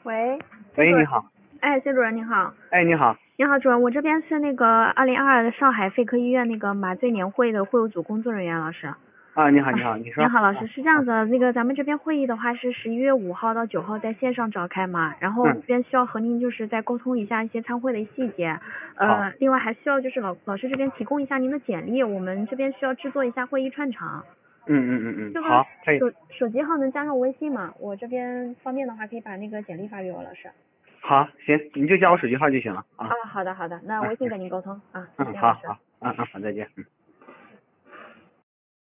喂， 喂，你好。 哎，谢主任您好。 哎，你好。 你好，主任，我这边是那个2022的上海肺科医院那个麻醉年会的会务组工作人员老师。 啊，你好，你好，你说。 您好，老师，是这样子的，那个咱们这边会议的话是11月5号到9号在线上召开嘛，然后这边需要和您就是再沟通一下一些参会的细节，另外还需要就是老师这边提供一下您的简历，我们这边需要制作一下会议串场。这个好，可以。 手机号能加上微信吗？我这边方便的话可以把那个简历发给我，老师。 好，行，你就加我手机号就行了啊。 好的，那微信跟您沟通啊，谢谢好老师。 好，好，再见。